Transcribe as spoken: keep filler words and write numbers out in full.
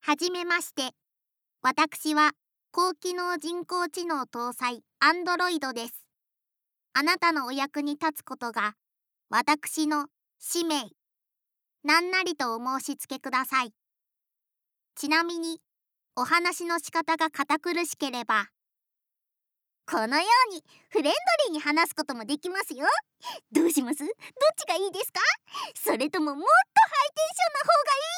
はじめまして。私は高機能人工知能搭載アンドロイドです。あなたのお役に立つことが私の使命。何なりとお申し付けください。ちなみにお話の仕方が堅苦しければこのようにフレンドリーに話すこともできますよ。どうします？どっちがいいですか？それとももっとハイテンションな方がいい